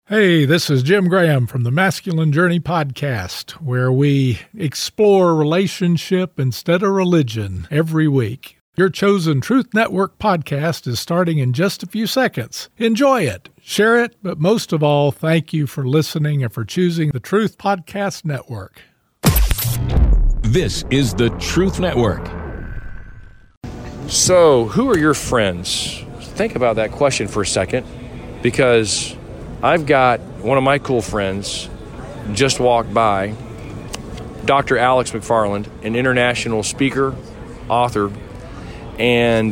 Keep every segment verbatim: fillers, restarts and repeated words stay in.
Hey, this is Jim Graham from the Masculine Journey podcast, where we explore relationship instead of religion every week. Your chosen Truth Network podcast is starting in just a few seconds. Enjoy it, share it, but most of all, thank you for listening and for choosing the Truth Podcast Network. This is the Truth Network. So, who are your friends? Think about that question for a second, because I've got one of my cool friends just walked by, Doctor Alex McFarland, an international speaker, author, and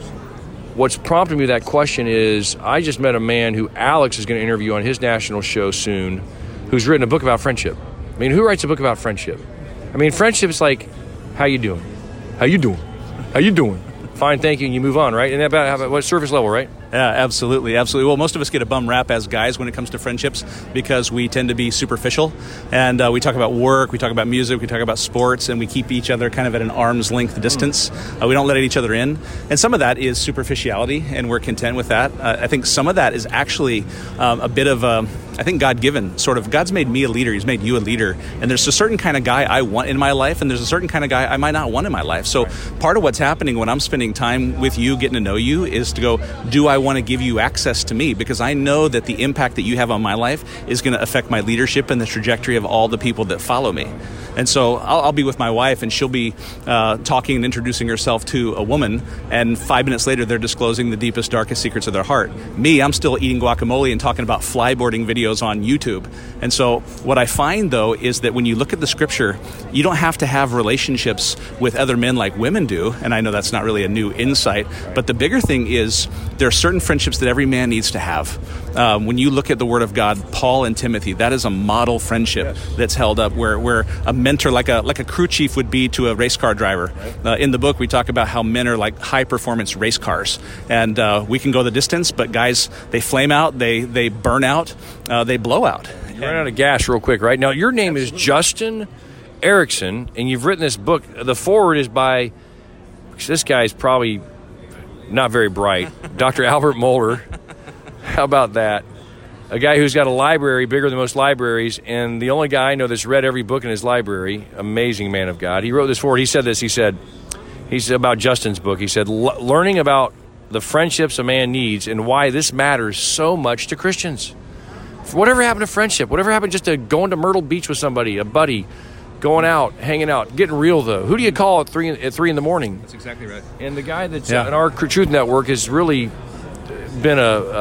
what's prompted me that question is I just met a man who Alex is going to interview on his national show soon, who's written a book about friendship. I mean, who writes a book about friendship? I mean, friendship is like, how you doing? How you doing? How you doing? Fine, thank you, and you move on, right? And about, about what surface level, right? Yeah, absolutely, absolutely. Well, most of us get a bum rap as guys when it comes to friendships because we tend to be superficial, and uh, we talk about work, we talk about music, we talk about sports, and we keep each other kind of at an arm's length distance. Uh, we don't let each other in, and some of that is superficiality, and we're content with that. Uh, I think some of that is actually um, a bit of a, I think God-given, sort of. God's made me a leader, He's made you a leader, and there's a certain kind of guy I want in my life, and there's a certain kind of guy I might not want in my life. So part of what's happening when I'm spending time with you, getting to know you, is to go, do I want to give you access to me? Because I know that the impact that you have on my life is going to affect my leadership and the trajectory of all the people that follow me. And so I'll, I'll be with my wife, and she'll be uh, talking and introducing herself to a woman, and five minutes later they're disclosing the deepest, darkest secrets of their heart. Me, I'm still eating guacamole and talking about flyboarding videos on YouTube. And so what I find, though, is that when you look at the scripture, you don't have to have relationships with other men like women do, and I know that's not really a new insight, but the bigger thing is there are certain friendships that every man needs to have. Um, when you look at the Word of God, Paul and Timothy, that is a model friendship that's held up where, where a mentor, like a like a crew chief would be to a race car driver. Uh, in the book, we talk about how men are like high-performance race cars. And uh, we can go the distance, but guys, they flame out, they, they burn out, uh, they blow out. You run out of gas real quick, right? Now, your name Absolutely. is Justin Erickson, and you've written this book. The foreword is by, this guy's probably not very bright, Doctor Albert Mohler. How about that? A guy who's got a library bigger than most libraries, and the only guy I know that's read every book in his library. Amazing man of God. He wrote this forward. He said this. He said, he's about Justin's book. He said, learning about the friendships a man needs and why this matters so much to Christians. Whatever happened to friendship? Whatever happened just to going to Myrtle Beach with somebody, a buddy, going out, hanging out, getting real, though? Who do you call at three at three in the morning? That's exactly right. And the guy that's yeah. uh, in our Truth Network has really been a,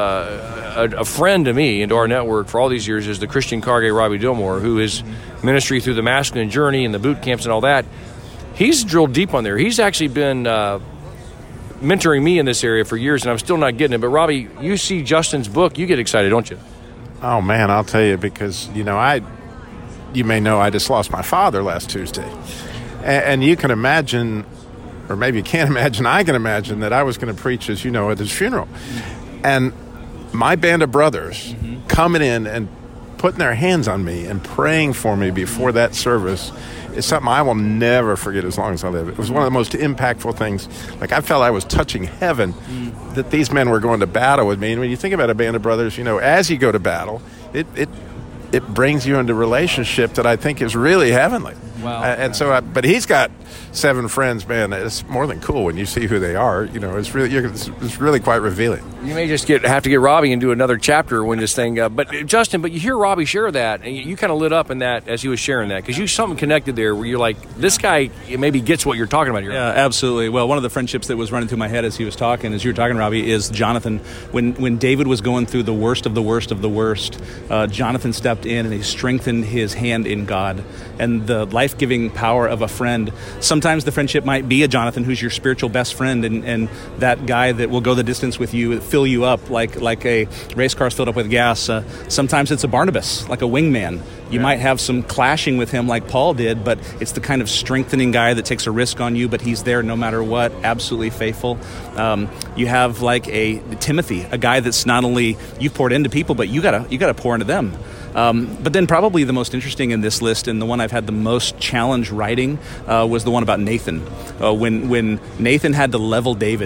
a a friend to me and to our network for all these years is the Christian Cargay Robbie Dilmore, who is mm-hmm. ministry through the Masculine Journey and the boot camps and all that. He's drilled deep on there. He's actually been uh, mentoring me in this area for years, and I'm still not getting it. But Robbie, you see Justin's book, you get excited, don't you? Oh man, I'll tell you, because you know I, you may know I just lost my father last Tuesday, and, and you can imagine, or maybe you can't imagine, I can imagine that I was going to preach, as you know, at his funeral, and my band of brothers mm-hmm. coming in and putting their hands on me and praying for me before that service is something I will never forget as long as I live. It was one of the most impactful things. Like, I felt I was touching heaven, mm. that these men were going to battle with me. And when you think about a band of brothers, you know, as you go to battle, it it, it brings you into a relationship that I think is really heavenly. Wow. Uh, and so, I, but he's got seven friends, man. It's more than cool when you see who they are. You know, it's really you're, it's, it's really quite revealing. You may just get have to get Robbie and do another chapter when this thing. Uh, but Justin, but you hear Robbie share that, and you, you kind of lit up in that as he was sharing that, because you something connected there where you're like, this guy maybe gets what you're talking about here. Yeah, absolutely. Well, one of the friendships that was running through my head as he was talking, as you were talking, Robbie, is Jonathan. When when David was going through the worst of the worst of the worst, uh, Jonathan stepped in and he strengthened his hand in God and the life-giving power of a friend. Sometimes the friendship might be a Jonathan who's your spiritual best friend, and, and that guy that will go the distance with you, fill you up like like a race car's filled up with gas. Uh, sometimes it's a Barnabas, like a wingman. You yeah. might have some clashing with him like Paul did, but it's the kind of strengthening guy that takes a risk on you, but he's there no matter what, absolutely faithful. Um, you have like a Timothy, a guy that's not only you've poured into people, but you gotta you gotta pour into them. Um, but then probably the most interesting in this list, and the one I've had the most challenge writing, uh, was the one about Nathan. Uh, when when Nathan had to level David,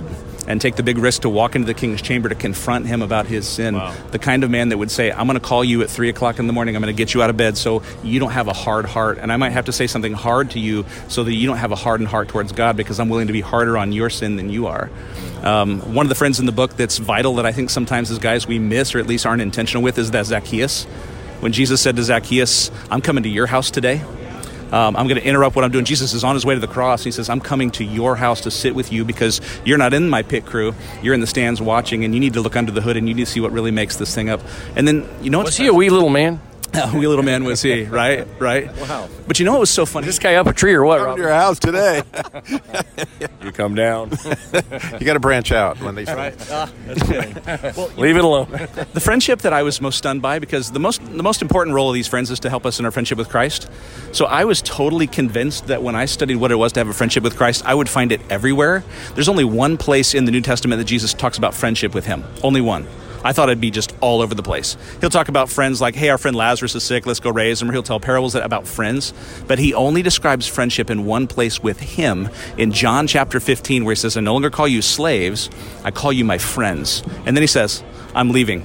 and take the big risk to walk into the king's chamber to confront him about his sin. Wow. The kind of man that would say, I'm going to call you at three o'clock in the morning. I'm going to get you out of bed so you don't have a hard heart. And I might have to say something hard to you so that you don't have a hardened heart towards God, because I'm willing to be harder on your sin than you are. Um, one of the friends in the book that's vital that I think sometimes as guys we miss, or at least aren't intentional with, is that Zacchaeus. When Jesus said to Zacchaeus, I'm coming to your house today. Um, I'm going to interrupt what I'm doing. Jesus is on his way to the cross. He says, I'm coming to your house to sit with you because you're not in my pit crew. You're in the stands watching, and you need to look under the hood, and you need to see what really makes this thing up. And then, you know, was he a wee little man? A wee little man was he, right? Right? Wow. But you know what was so funny? Is this guy up a tree or what, Come Rob? to your house today. You come down. You got to branch out when they say. Right. Ah, that's kidding. Well, Leave it alone. the friendship that I was most stunned by, because the most the most important role of these friends is to help us in our friendship with Christ. So I was totally convinced that when I studied what it was to have a friendship with Christ, I would find it everywhere. There's only one place in the New Testament that Jesus talks about friendship with him. Only one. I thought it'd be just all over the place. He'll talk about friends like, hey, our friend Lazarus is sick, let's go raise him. Or he'll tell parables about friends. But he only describes friendship in one place with him, in John chapter fifteen, where he says, I no longer call you slaves, I call you my friends. And then he says, I'm leaving.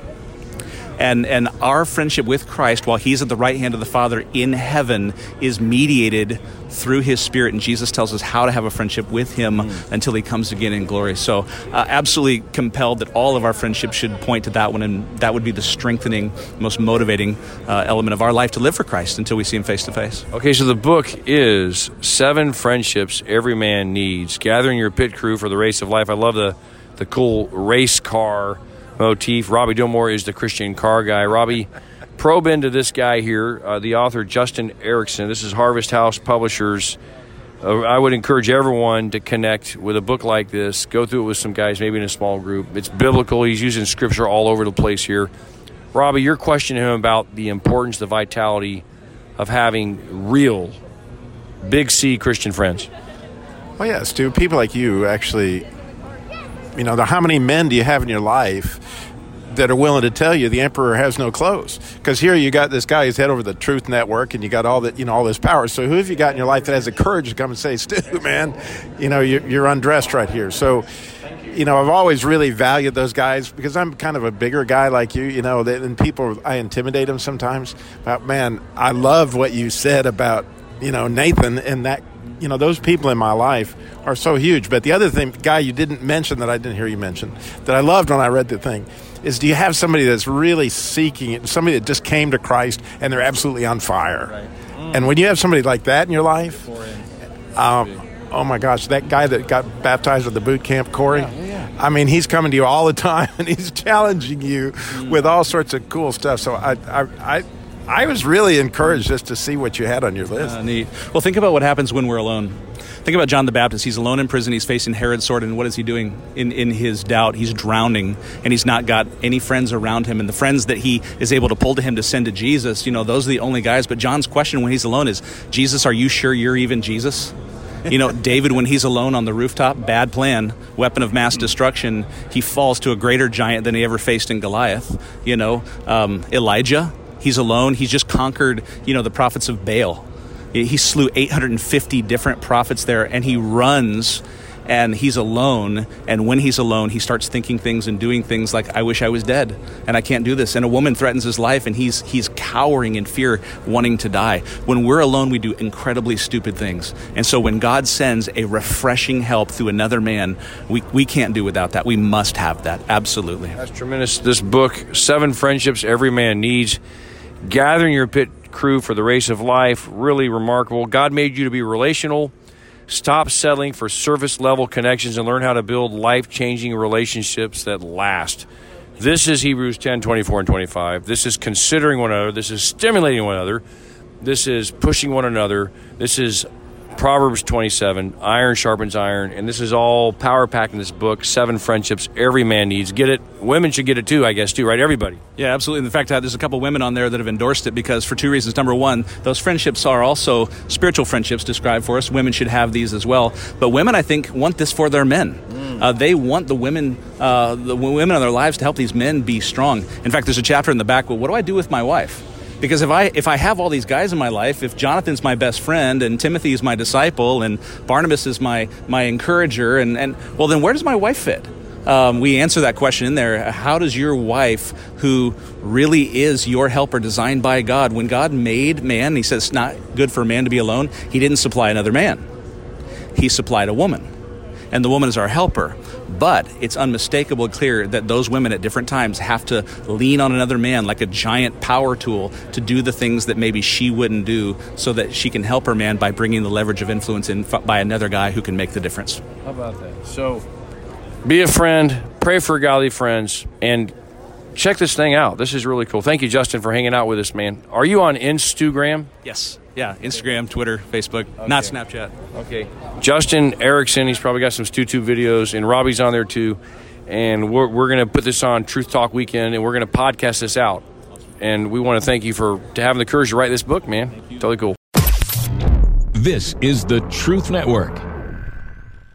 And and our friendship with Christ, while he's at the right hand of the Father in heaven, is mediated through his Spirit. And Jesus tells us how to have a friendship with him mm. until he comes again in glory. So uh, absolutely compelled that all of our friendship should point to that one. And that would be the strengthening, most motivating uh, element of our life to live for Christ until we see him face to face. Okay, so the book is Seven Friendships Every Man Needs, Gathering Your Pit Crew for the Race of Life. I love the, the cool race car motif. Robbie Dilmore is the Christian car guy. Robbie, probe into this guy here, uh, the author Justin Erickson. This is Harvest House Publishers. Uh, I would encourage everyone to connect with a book like this. Go through it with some guys, maybe in a small group. It's biblical. He's using scripture all over the place here. Robbie, you're questioning him about the importance, the vitality of having real, big C Christian friends. Well, yeah, Stu, people like you actually, you know, how many men do you have in your life that are willing to tell you the emperor has no clothes? Because here you got this guy who's head over the Truth Network, and you got all that, you know, all this power. So who have you got in your life that has the courage to come and say, Stu, man, you know, you're, you're undressed right here? So, you know, I've always really valued those guys because I'm kind of a bigger guy like you, you know, and people, I intimidate them sometimes. But, man, I love what you said about, you know, Nathan and that. You know, those people in my life are so huge. But the other thing, guy you didn't mention that I didn't hear you mention, that I loved when I read the thing, is do you have somebody that's really seeking it, somebody that just came to Christ and they're absolutely on fire? Right. Mm. And when you have somebody like that in your life, um, oh my gosh, that guy that got baptized at the boot camp, Corey, yeah, yeah. I mean, he's coming to you all the time and he's challenging you mm. with all sorts of cool stuff. So I, I, I I was really encouraged just to see what you had on your list. Uh, neat. Well, think about what happens when we're alone. Think about John the Baptist. He's alone in prison. He's facing Herod's sword. And what is he doing in, in his doubt? He's drowning, and he's not got any friends around him. And the friends that he is able to pull to him to send to Jesus, you know, those are the only guys. But John's question when he's alone is, Jesus, are you sure you're even Jesus? You know, David, when he's alone on the rooftop, bad plan, weapon of mass destruction, he falls to a greater giant than he ever faced in Goliath. You know, um, Elijah, he's alone. He's just conquered, you know, the prophets of Baal. He slew eight hundred fifty different prophets there, and he runs, and he's alone. And when he's alone, he starts thinking things and doing things like, I wish I was dead, and I can't do this. And a woman threatens his life, and he's he's cowering in fear, wanting to die. When we're alone, we do incredibly stupid things. And so when God sends a refreshing help through another man, we, we can't do without that. We must have that. Absolutely. That's tremendous. This book, Seven Friendships Every Man Needs, Gathering Your Pit Crew for the Race of Life, really remarkable. God made you to be relational. Stop settling for surface-level connections and learn how to build life-changing relationships that last. This is Hebrews ten, twenty-four and twenty-five. This is considering one another. This is stimulating one another. This is pushing one another. This is Proverbs twenty-seven, iron sharpens iron, and this is all power-packed in this book, Seven Friendships Every Man Needs. Get it? Women should get it too, I guess, too, right? Everybody. Yeah, absolutely. In fact, uh, there's a couple women on there that have endorsed it because for two reasons. Number one, those friendships are also spiritual friendships described for us. Women should have these as well. But women, I think, want this for their men. Mm. Uh, they want the women, uh, the women in their lives to help these men be strong. In fact, there's a chapter in the back, well, what do I do with my wife? Because if I if I have all these guys in my life, if Jonathan's my best friend and Timothy is my disciple and Barnabas is my my encourager, and, and well, then where does my wife fit? um, we answer that question in there. How does your wife, who really is your helper designed by God, when God made man, he says it's not good for a man to be alone, he didn't supply another man. He supplied a woman. And the woman is our helper. But it's unmistakable and clear that those women at different times have to lean on another man like a giant power tool to do the things that maybe she wouldn't do, so that she can help her man by bringing the leverage of influence in by another guy who can make the difference. How about that? So be a friend, pray for godly friends, and check this thing out. This is really cool. Thank you, Justin, for hanging out with us, man. Are you on Instagram? Yes. Yeah, Instagram, Twitter, Facebook, okay. Not Snapchat. Okay. Justin Erickson, he's probably got some Stu-Tube videos, and Robbie's on there too. And we're, we're going to put this on Truth Talk Weekend, and we're going to podcast this out. And we want to thank you for to having the courage to write this book, man. Totally cool. This is the Truth Network.